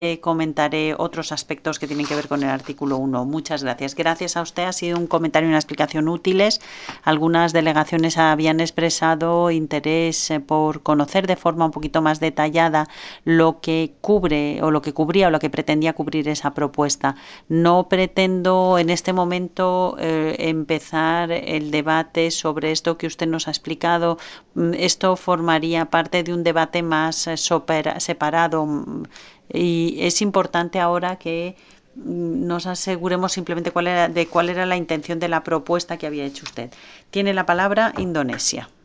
comentaré otros aspectos que tienen que ver con el artículo 1. Muchas gracias. Gracias a usted, ha sido un comentario y una explicación útiles. Algunas delegaciones habían expresado interés por conocer de forma un poquito más detallada lo que cubre o lo que cubría o lo que pretendía cubrir esa propuesta. No pretendo en este momento empezar el debate sobre esto que usted nos ha explicado. Esto formaría parte de un debate más separado. Y es importante ahora que nos aseguremos simplemente cuál era la intención de la propuesta que había hecho usted. Tiene la palabra Indonesia.